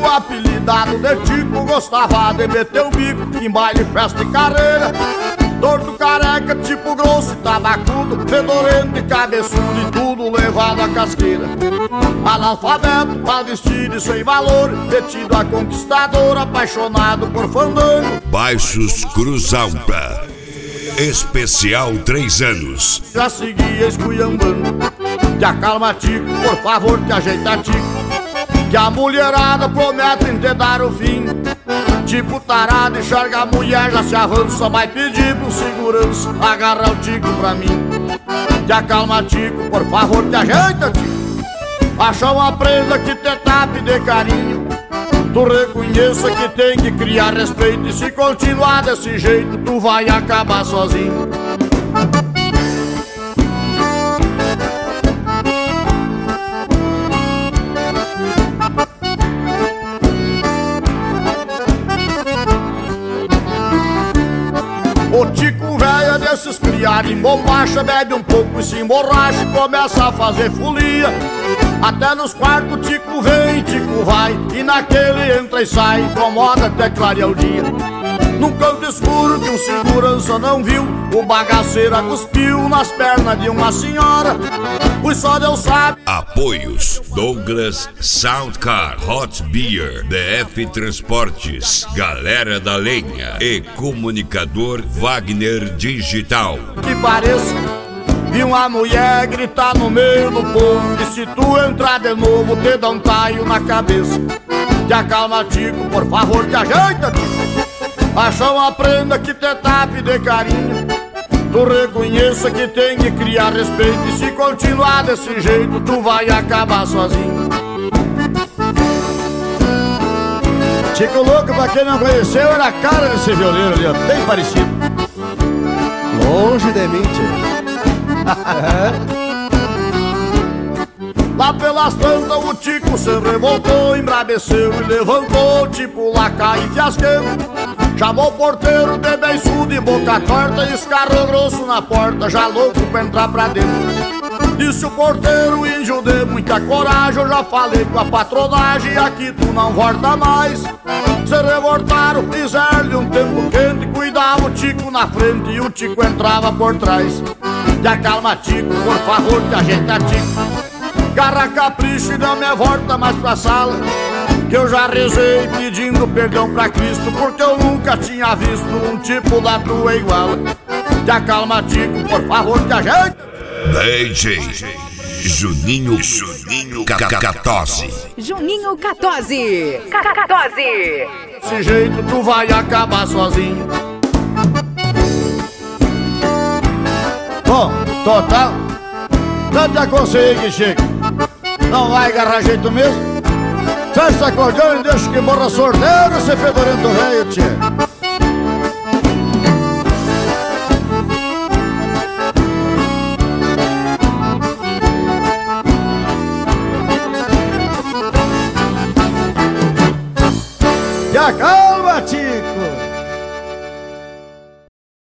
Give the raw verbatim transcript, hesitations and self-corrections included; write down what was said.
Tico, apelidado de Tico, gostava de meter o bico em baile, festa e carreira. Torto, careca, tipo grosso e tabacudo, fedorento e cabeçudo e tudo levado à casqueira. Analfabeto, mal vestido e sem valor, metido a conquistador, apaixonado por fandango. Baixos Cruzalta, especial três anos. Já seguia esculhambando. Te acalma, Tico, por favor, te ajeita, Tico, que a mulherada promete te dar o fim. Tipo tarado, enxerga a mulher, já se avança, vai pedir pro segurança agarrar o Tico pra mim. Te acalma, Tico, por favor, te ajeita, Tico. Acha uma prenda que te tape de carinho. Tu reconheça que tem que criar respeito, e se continuar desse jeito, tu vai acabar sozinho. O Tico velho é desses criados em bombacha, bebe um pouco e se emborracha e começa a fazer folia. Até nos quartos Tico vem, Tico vai, e naquele entra e sai, incomoda até clarear o dia. Num canto escuro que um segurança não viu, o bagaceiro cuspiu nas pernas de uma senhora, pois só Deus sabe. Apoios: Douglas Soundcar, Hot Beer, D F Transportes, Galera da Lenha e Comunicador Wagner Digital. Que pareça, vi uma mulher gritar no meio do povo, que se tu entrar de novo te dá um taio na cabeça. Te acalma, Tico, por favor, te ajeita, Tico. Acha uma prenda que te tape de carinho. Tu reconheça que tem que criar respeito, e se continuar desse jeito, tu vai acabar sozinho. Tico Louco, pra quem não conheceu, era a cara desse violeiro ali, ó, bem parecido. Longe de mim, tio. É. Lá pelas tantas o Tico se revoltou, embrabeceu e levantou, tipo lacaio e fiasqueiro. Chamou o porteiro de beiçudo e boca torta, e escarrou grosso na porta, já louco pra entrar pra dentro. Disse o porteiro, índio de muita coragem, eu já falei com a patronagem, aqui tu não volta mais. Se revoltaram, fizeram-lhe um tempo quente, cuidava o Tico na frente e o Tico entrava por trás. Te acalma, Tico, por favor, te ajeita, Tico. Garra capricho e não me volta mais pra sala, que eu já rezei pedindo perdão pra Cristo, porque eu nunca tinha visto um tipo da tua igual. Te acalma, Tico, por favor, te ajeita. D J Juninho Juninho Catose. Juninho Catose. Catose. Desse jeito tu vai acabar sozinho. Bom, total, não te aconselho que chega. Não vai agarrar jeito mesmo. Fecha esse acordeão e deixa que morra sordeiro, esse fedorento velho, tchê. E acaba.